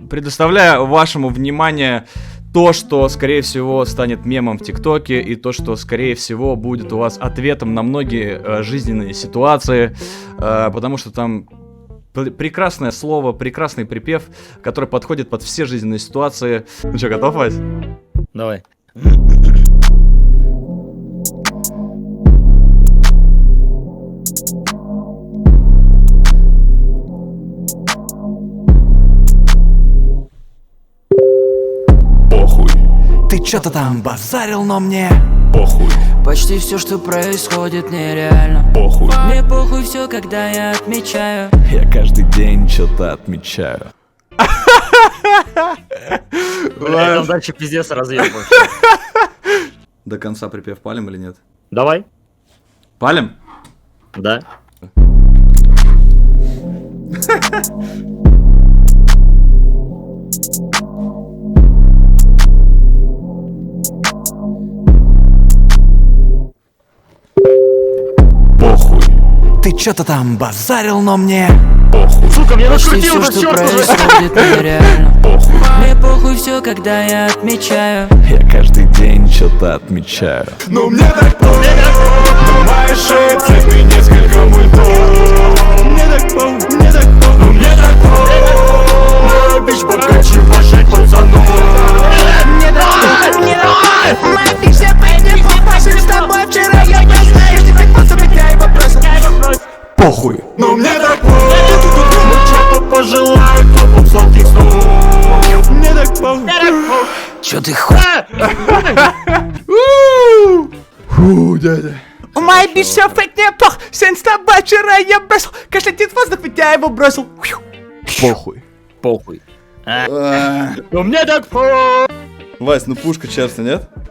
Предоставляю вашему вниманию то, что, скорее всего, станет мемом в ТикТоке, и то, что, скорее всего, будет у вас ответом на многие жизненные ситуации, потому что там прекрасное слово, прекрасный припев, который подходит под все жизненные ситуации. Ну что, готов, Вась? Давай. Похуй, Ты чё-то там базарил, но мне похуй, Почти все, что происходит, нереально. похуй. Мне похуй все, когда я отмечаю. Я каждый день что-то отмечаю. Бля, там дальше пиздец разъем вообще. До конца припев палим или нет? Давай. Палим? Да. Похуй, Ты чё-то там базарил, но мне похуй, Сука, мне Почти накрутил все, уже что черт уже. происходит, нереально. похуй. Мне похуй все, когда я отмечаю. Я каждый день что-то отмечаю. Но мне так похуй. На моей шее цветы несколько мультов. Мне так похуй, мне так похуй. Но мне так похуй. Моя бич покачи ваших пацанов. Мне нравится, моя пища пойдет попасть с тобой вчера, я не знаю, что так поступить, я его бросил. Похуй. Но мне так похуй. Мы что-то пожелаем, топом сладких снов. Мне так похуй. Чё ты хуй? Фу, дядя. У моей бища фейк не пох, сын с тобой вчера я бросил. Кашлятит воздух, ведь я его бросил. Похуй. Похуй. Но мне так похуй. Вась, ну пушка, честно, нет?